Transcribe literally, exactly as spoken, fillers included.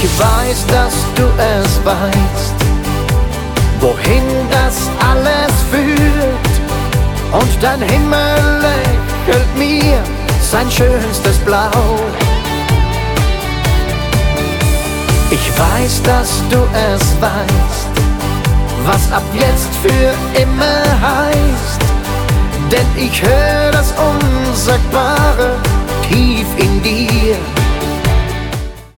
weiß, dass du es weißt, wohin das alles führt. Und dein Himmel lächelt mir sein schönstes Blau. Ich weiß, dass du es weißt, was ab jetzt für immer heißt. Denn ich höre das Unsagbare tief in